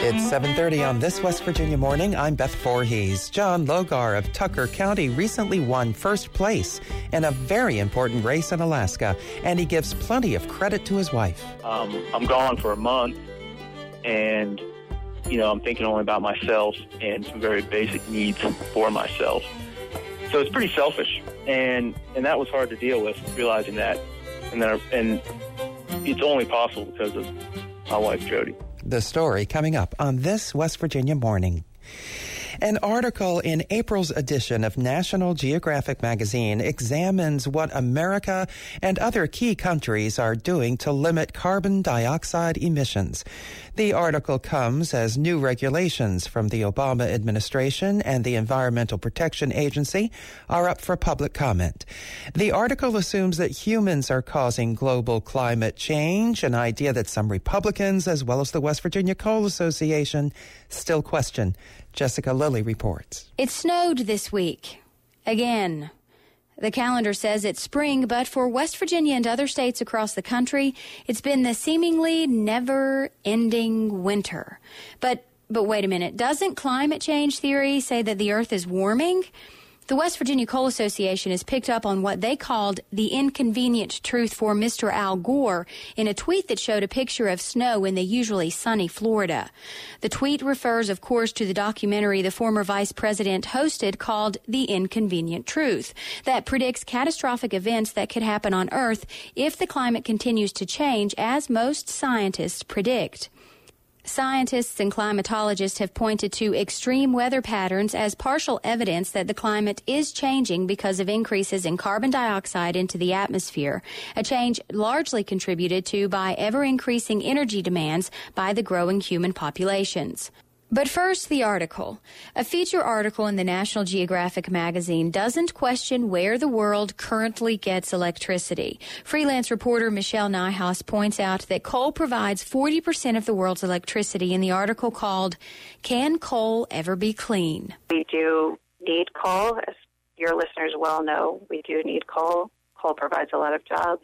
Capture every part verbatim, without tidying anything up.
It's seven thirty on this West Virginia morning. I'm Beth Voorhees. John Logar of Tucker County recently won first place in a very important race in Alaska, and he gives plenty of credit to his wife. Um, I'm gone for a month, and, you know, I'm thinking only about myself and some very basic needs for myself. So it's pretty selfish, and and that was hard to deal with, realizing that. And then, and it's only possible because of my wife, Jody. The story coming up on this West Virginia morning. An article in April's edition of National Geographic magazine examines what America and other key countries are doing to limit carbon dioxide emissions. The article comes as new regulations from the Obama administration and the Environmental Protection Agency are up for public comment. The article assumes that humans are causing global climate change, an idea that some Republicans, as well as the West Virginia Coal Association, still question. Jessica Lilly reports. It snowed this week. Again. The calendar says it's spring, but for West Virginia and other states across the country, it's been the seemingly never-ending winter. But but wait a minute. Doesn't climate change theory say that the Earth is warming? The West Virginia Coal Association has picked up on what they called the inconvenient truth for Mister Al Gore in a tweet that showed a picture of snow in the usually sunny Florida. The tweet refers, of course, to the documentary the former vice president hosted called The Inconvenient Truth that predicts catastrophic events that could happen on Earth if the climate continues to change, as most scientists predict. Scientists and climatologists have pointed to extreme weather patterns as partial evidence that the climate is changing because of increases in carbon dioxide into the atmosphere, a change largely contributed to by ever-increasing energy demands by the growing human populations. But first, the article. A feature article in the National Geographic magazine doesn't question where the world currently gets electricity. Freelance reporter Michelle Nijhaus points out that coal provides forty percent of the world's electricity in the article called, Can Coal Ever Be Clean? We do need coal. As your listeners well know, we do need coal. Coal provides a lot of jobs.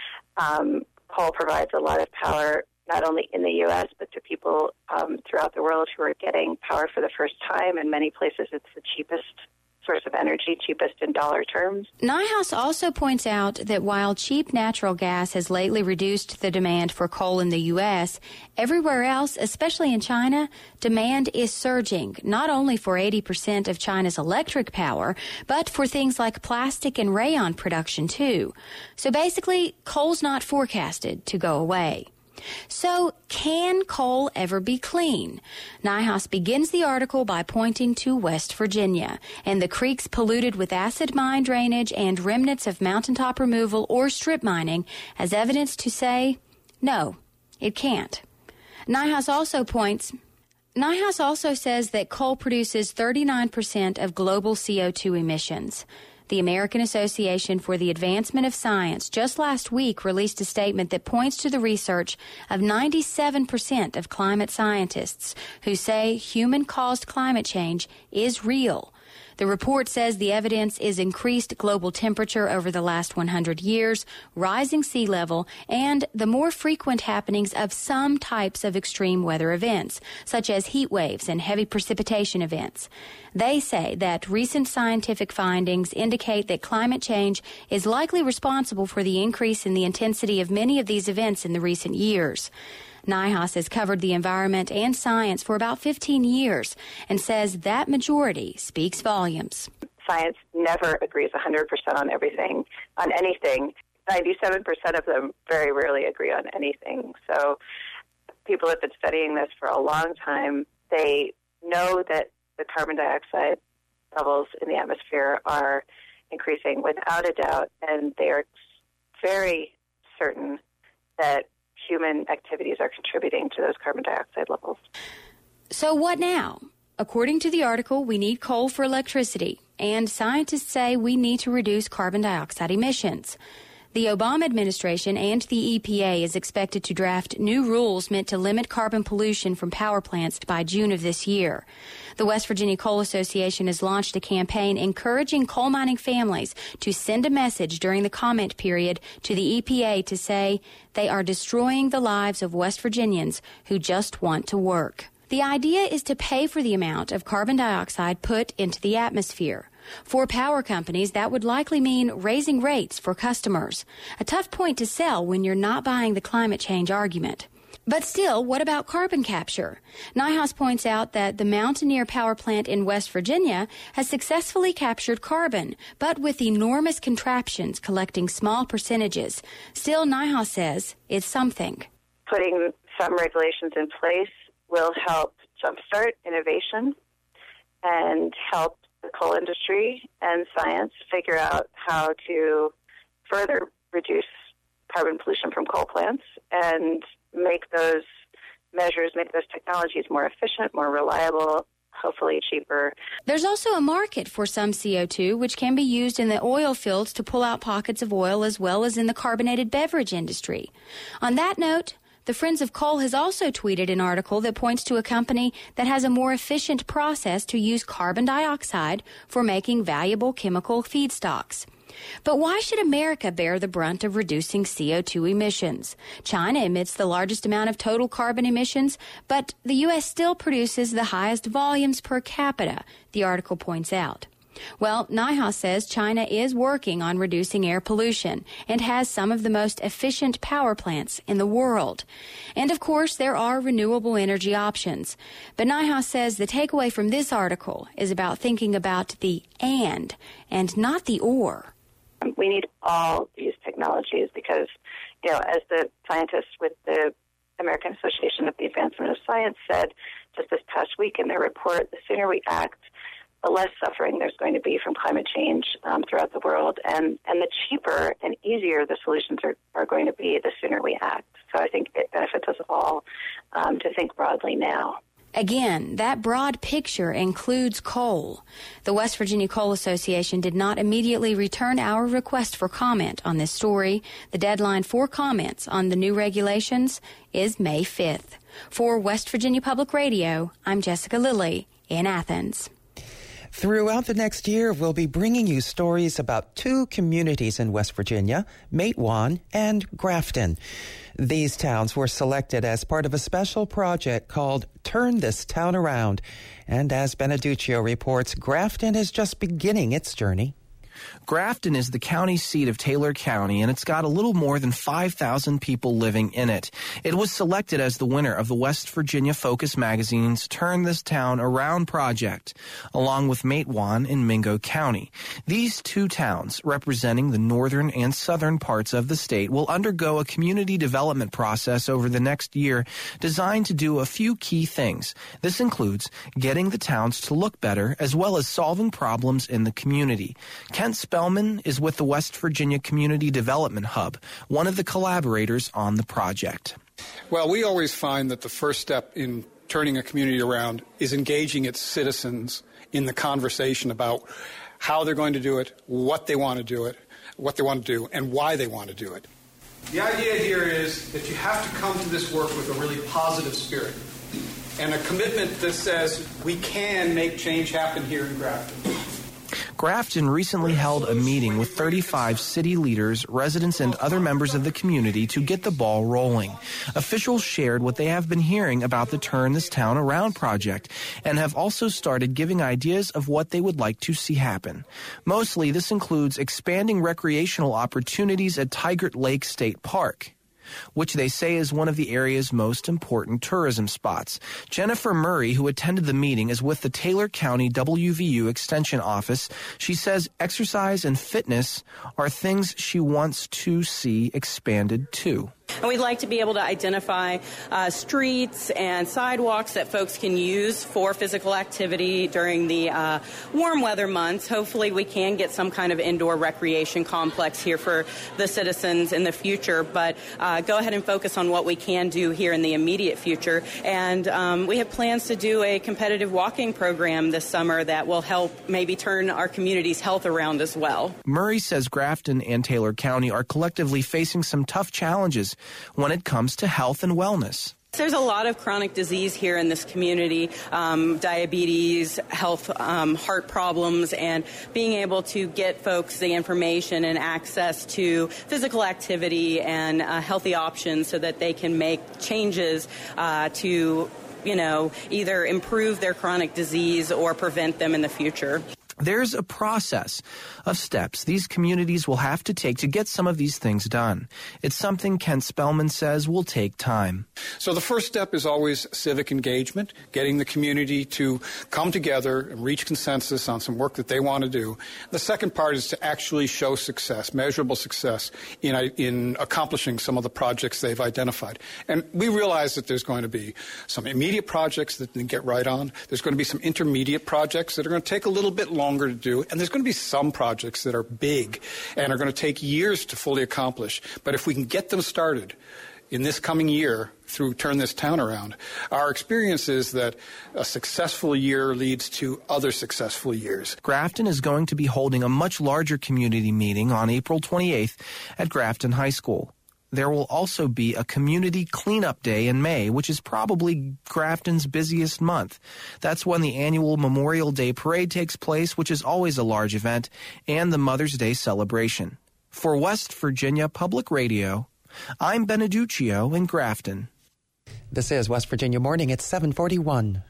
Um, coal provides a lot of power, not only in the U S, but to people um, throughout the world who are getting power for the first time. In many places, it's the cheapest source of energy, cheapest in dollar terms. Nijhaus also points out that while cheap natural gas has lately reduced the demand for coal in the U S, everywhere else, especially in China, demand is surging, not only for eighty percent of China's electric power, but for things like plastic and rayon production, too. So basically, coal's not forecasted to go away. So, can coal ever be clean? Nijhaus begins the article by pointing to West Virginia and the creeks polluted with acid mine drainage and remnants of mountaintop removal or strip mining as evidence to say, no, it can't. Nijhaus also points... Nijhaus also says that coal produces thirty-nine percent of global C O two emissions. The American Association for the Advancement of Science just last week released a statement that points to the research of ninety-seven percent of climate scientists who say human-caused climate change is real. The report says the evidence is increased global temperature over the last one hundred years, rising sea level, and the more frequent happenings of some types of extreme weather events, such as heat waves and heavy precipitation events. They say that recent scientific findings indicate that climate change is likely responsible for the increase in the intensity of many of these events in the recent years. Nijhaus has covered the environment and science for about fifteen years and says that majority speaks volumes. Science never agrees one hundred percent on everything, on anything. ninety-seven percent of them very rarely agree on anything. So people have been studying this for a long time. They know that the carbon dioxide levels in the atmosphere are increasing without a doubt, and they are very certain that human activities are contributing to those carbon dioxide levels. So what now? According to the article, we need coal for electricity, and scientists say we need to reduce carbon dioxide emissions. The Obama administration and the E P A is expected to draft new rules meant to limit carbon pollution from power plants by June of this year. The West Virginia Coal Association has launched a campaign encouraging coal mining families to send a message during the comment period to the E P A to say they are destroying the lives of West Virginians who just want to work. The idea is to pay for the amount of carbon dioxide put into the atmosphere. For power companies, that would likely mean raising rates for customers. A tough point to sell when you're not buying the climate change argument. But still, what about carbon capture? NIHAUS points out that the Mountaineer Power Plant in West Virginia has successfully captured carbon, but with enormous contraptions collecting small percentages. Still, NIHAUS says it's something. Putting some regulations in place will help jumpstart innovation and help the coal industry and science figure out how to further reduce carbon pollution from coal plants and make those measures, make those technologies more efficient, more reliable, hopefully cheaper. There's also a market for some C O two, which can be used in the oil fields to pull out pockets of oil, as well as in the carbonated beverage industry. On that note, the Friends of Coal has also tweeted an article that points to a company that has a more efficient process to use carbon dioxide for making valuable chemical feedstocks. But why should America bear the brunt of reducing C O two emissions? China emits the largest amount of total carbon emissions, but the U S still produces the highest volumes per capita, the article points out. Well, NIHAUS says China is working on reducing air pollution and has some of the most efficient power plants in the world. And of course, there are renewable energy options. But NIHAUS says the takeaway from this article is about thinking about the and and not the or. We need all these technologies because, you know, as the scientists with the American Association of the Advancement of Science said just this past week in their report, the sooner we act, the less suffering there's going to be from climate change um, throughout the world. And, and the cheaper and easier the solutions are, are going to be, the sooner we act. So I think it benefits us all um, to think broadly now. Again, that broad picture includes coal. The West Virginia Coal Association did not immediately return our request for comment on this story. The deadline for comments on the new regulations is May fifth. For West Virginia Public Radio, I'm Jessica Lilly in Athens. Throughout the next year, we'll be bringing you stories about two communities in West Virginia, Matewan and Grafton. These towns were selected as part of a special project called Turn This Town Around. And as Beneduccio reports, Grafton is just beginning its journey. Grafton is the county seat of Taylor County, and it's got a little more than five thousand people living in it. It was selected as the winner of the West Virginia Focus magazine's Turn This Town Around project, along with Matewan in Mingo County. These two towns, representing the northern and southern parts of the state, will undergo a community development process over the next year designed to do a few key things. This includes getting the towns to look better, as well as solving problems in the community. Kent Spellman is with the West Virginia Community Development Hub, one of the collaborators on the project. Well, we always find that the first step in turning a community around is engaging its citizens in the conversation about how they're going to do it, what they want to do it, what they want to do, and why they want to do it. The idea here is that you have to come to this work with a really positive spirit and a commitment that says we can make change happen here in Grafton. Grafton recently held a meeting with thirty-five city leaders, residents, and other members of the community to get the ball rolling. Officials shared what they have been hearing about the Turn This Town Around project and have also started giving ideas of what they would like to see happen. Mostly, this includes expanding recreational opportunities at Tigert Lake State Park, which they say is one of the area's most important tourism spots. Jennifer Murray, who attended the meeting, is with the Taylor County W V U Extension Office. She says exercise and fitness are things she wants to see expanded too. And we'd like to be able to identify uh, streets and sidewalks that folks can use for physical activity during the uh, warm weather months. Hopefully we can get some kind of indoor recreation complex here for the citizens in the future. But uh, go ahead and focus on what we can do here in the immediate future. And um, we have plans to do a competitive walking program this summer that will help maybe turn our community's health around as well. Murray says Grafton and Taylor County are collectively facing some tough challenges when it comes to health and wellness. There's a lot of chronic disease here in this community, um, diabetes, health, um, heart problems, and being able to get folks the information and access to physical activity and uh, healthy options so that they can make changes uh, to you know, either improve their chronic disease or prevent them in the future. There's a process of steps these communities will have to take to get some of these things done. It's something Ken Spellman says will take time. So the first step is always civic engagement, getting the community to come together and reach consensus on some work that they want to do. The second part is to actually show success, measurable success in, in accomplishing some of the projects they've identified. And we realize that there's going to be some immediate projects that they get right on. There's going to be some intermediate projects that are going to take a little bit longer to do, and there's going to be some projects that are big and are going to take years to fully accomplish. But if we can get them started in this coming year through Turn This Town Around, our experience is that a successful year leads to other successful years. Grafton is going to be holding a much larger community meeting on April twenty-eighth at Grafton High School. There will also be a community cleanup day in May, which is probably Grafton's busiest month. That's when the annual Memorial Day Parade takes place, which is always a large event, and the Mother's Day celebration. For West Virginia Public Radio, I'm Beneduccio in Grafton. This is West Virginia Morning at seven forty-one.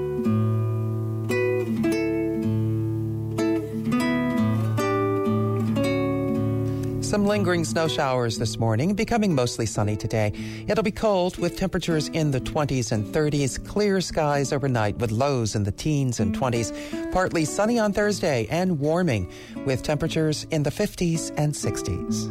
Some lingering snow showers this morning, becoming mostly sunny today. It'll be cold with temperatures in the twenties and thirties, clear skies overnight with lows in the teens and twenties. Partly sunny on Thursday and warming with temperatures in the fifties and sixties.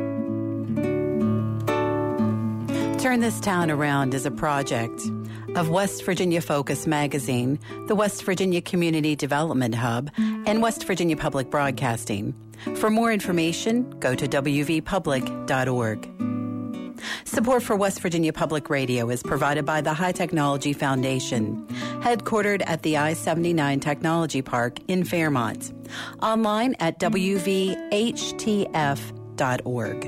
Turn This Town Around is a project of West Virginia Focus Magazine, the West Virginia Community Development Hub, and West Virginia Public Broadcasting. For more information, go to w v public dot org. Support for West Virginia Public Radio is provided by the High Technology Foundation, headquartered at the I seventy-nine Technology Park in Fairmont. Online at w v h t f dot org.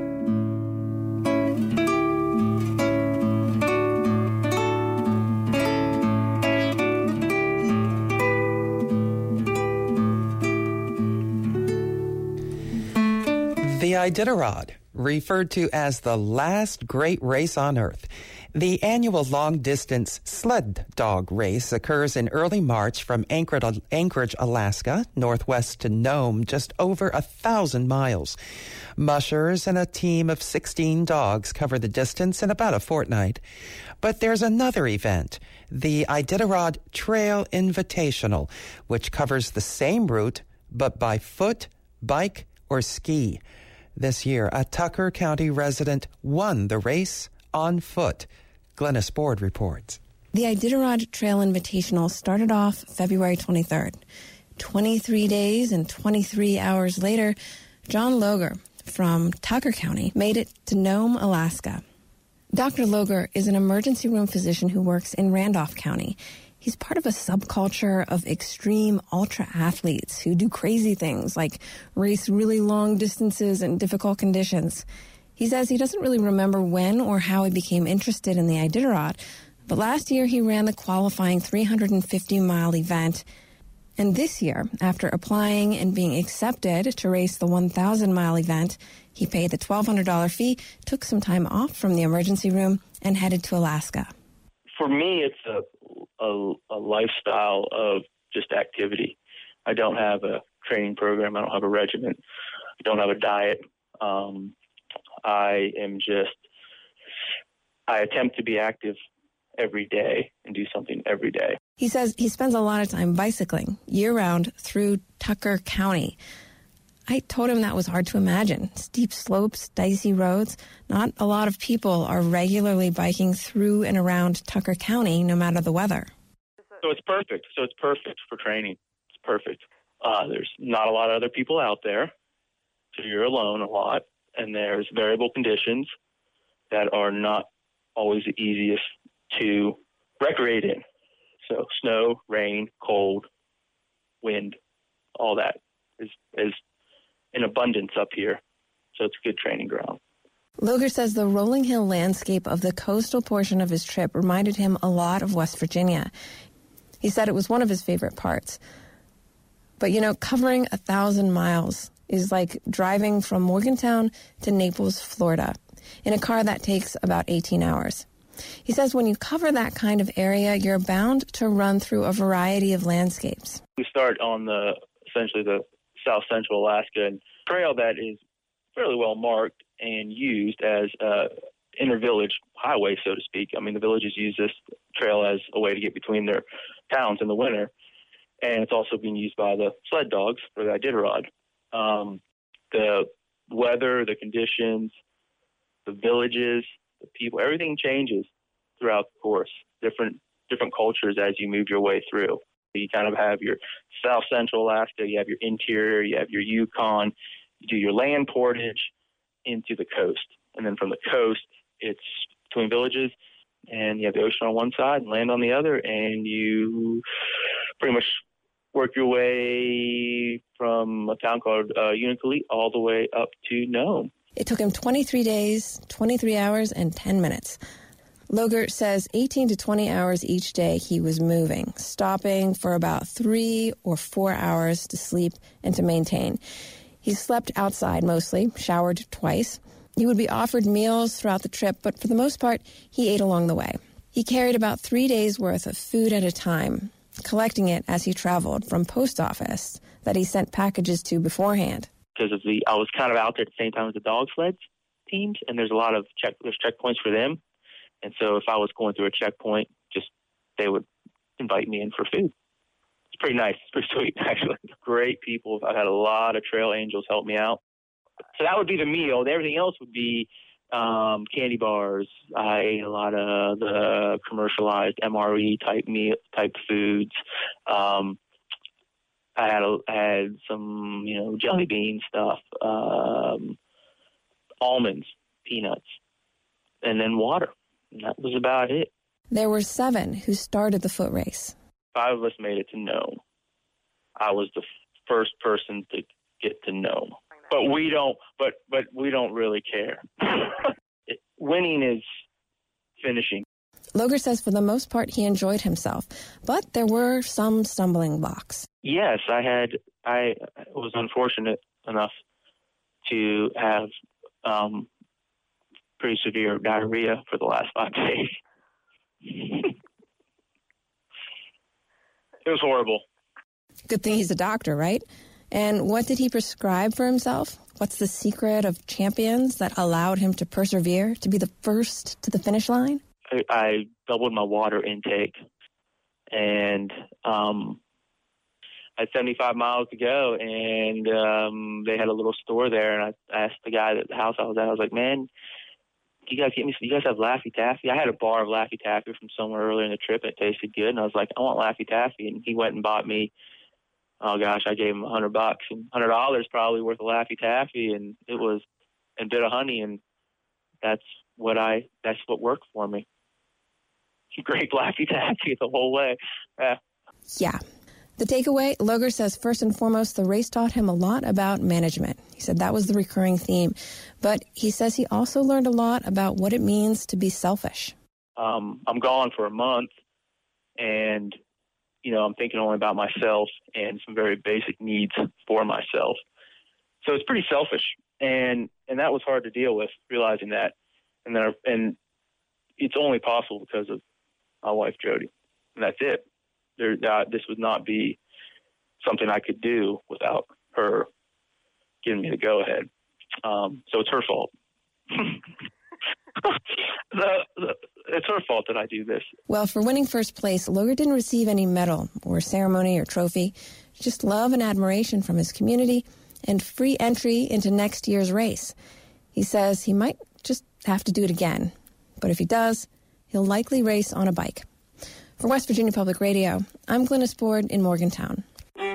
The Iditarod, referred to as the last great race on Earth. The annual long-distance sled dog race occurs in early March from Anchorage, Alaska, northwest to Nome, just over a thousand miles. Mushers and a team of sixteen dogs cover the distance in about a fortnight. But there's another event, the Iditarod Trail Invitational, which covers the same route, but by foot, bike, or ski. This year, a Tucker County resident won the race on foot. Glennis Board reports. The Iditarod Trail Invitational started off February twenty-third. twenty-three days and twenty-three hours later, John Loger from Tucker County made it to Nome, Alaska. Doctor Loger is an emergency room physician who works in Randolph County. He's part of a subculture of extreme ultra athletes who do crazy things like race really long distances in difficult conditions. He says he doesn't really remember when or how he became interested in the Iditarod, but last year he ran the qualifying three hundred fifty mile event. And this year, after applying and being accepted to race the one thousand mile event, he paid the twelve hundred dollars fee, took some time off from the emergency room, and headed to Alaska. For me, it's a A, a lifestyle of just activity. I don't have a training program. I don't have a regimen. I don't have a diet. Um, I am just, I attempt to be active every day and do something every day. He says he spends a lot of time bicycling year-round through Tucker County. I told him that was hard to imagine. Steep slopes, dicey roads. Not a lot of people are regularly biking through and around Tucker County, no matter the weather. So it's perfect. So it's perfect for training. It's perfect. Uh, there's not a lot of other people out there, so you're alone a lot, and there's variable conditions that are not always the easiest to recreate in. So snow, rain, cold, wind, all that is is in abundance up here, so it's a good training ground. Loger says the rolling hill landscape of the coastal portion of his trip reminded him a lot of West Virginia. He said it was one of his favorite parts. But, you know, covering a thousand miles is like driving from Morgantown to Naples, Florida, in a car that takes about eighteen hours. He says when you cover that kind of area, you're bound to run through a variety of landscapes. We start on the essentially the south central Alaska and trail that is fairly well marked and used as a inter-village highway, so to speak. I mean, the villages use this trail as a way to get between their towns in the winter, and it's also being used by the sled dogs for the Iditarod. Um, the weather, the conditions, the villages, the people, everything changes throughout the course. Different different cultures as you move your way through. You kind of have your south central Alaska, you have your interior, you have your Yukon, you do your land portage into the coast. And then from the coast, it's between villages, and you have the ocean on one side and land on the other, and you pretty much work your way from a town called uh, Unalakleet all the way up to Nome. It took him twenty-three days, twenty-three hours, and ten minutes. Loger says eighteen to twenty hours each day he was moving, stopping for about three or four hours to sleep and to maintain. He slept outside mostly, showered twice. He would be offered meals throughout the trip, but for the most part, he ate along the way. He carried about three days' worth of food at a time, collecting it as he traveled from post office that he sent packages to beforehand. Because of the, I was kind of out there at the same time as the dog sleds teams, and there's a lot of check, there's checkpoints for them. And so if I was going through a checkpoint, just they would invite me in for food. It's pretty nice. It's pretty sweet, actually. Great people. I've had a lot of trail angels help me out. So that would be the meal. Everything else would be um, candy bars. I ate a lot of the commercialized M R E type meal type foods. Um, I had a, I had some, you know, jelly bean stuff, um, almonds, peanuts, and then water. And that was about it. There were seven who started the foot race. Five of us made it to Nome. I was the f- first person to get to Nome. But we don't. But but we don't really care. it, winning is finishing. Loger says for the most part he enjoyed himself, but there were some stumbling blocks. Yes, I had. I was unfortunate enough to have um, pretty severe diarrhea for the last five days. It was horrible. Good thing he's a doctor, right? And what did he prescribe for himself? What's the secret of champions that allowed him to persevere, to be the first to the finish line? I, I doubled my water intake, and um, I had seventy-five miles to go, and um, they had a little store there, and I asked the guy at the house I was at, I was like, man, you guys get me, you guys have Laffy Taffy? I had a bar of Laffy Taffy from somewhere earlier in the trip, and it tasted good, and I was like, I want Laffy Taffy, and he went and bought me, oh gosh, I gave him a hundred bucks, and hundred dollars probably worth of Laffy Taffy, and it was, and bit of honey, and that's what I, that's what worked for me. Great Laffy Taffy the whole way. Yeah. Yeah. The takeaway, Loger says first and foremost, the race taught him a lot about management. He said that was the recurring theme. But he says he also learned a lot about what it means to be selfish. Um, I'm gone for a month, and, you know, I'm thinking only about myself and some very basic needs for myself. So it's pretty selfish, and and that was hard to deal with, realizing that. And then, and it's only possible because of my wife, Jody, and that's it. There, uh, this would not be something I could do without her giving me the go-ahead. Um, so it's her fault. the, the, it's her fault that I do this. Well, for winning first place, Loger didn't receive any medal or ceremony or trophy, just love and admiration from his community and free entry into next year's race. He says he might just have to do it again, but if he does, he'll likely race on a bike. For West Virginia Public Radio, I'm Glynis Board in Morgantown.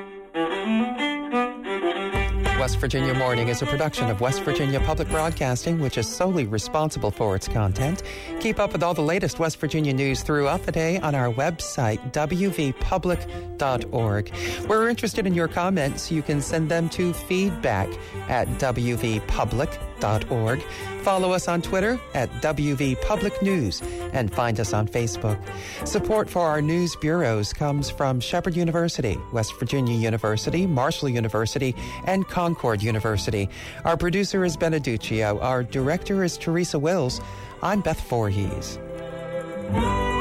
West Virginia Morning is a production of West Virginia Public Broadcasting, which is solely responsible for its content. Keep up with all the latest West Virginia news throughout the day on our website, w v public dot org. We're interested in your comments. You can send them to feedback at w v public dot org. Follow us on Twitter at W V Public News and find us on Facebook. Support for our news bureaus comes from Shepherd University, West Virginia University, Marshall University, and Concord University. Our producer is Beneduccio. Our director is Teresa Wills. I'm Beth Voorhees. Bye.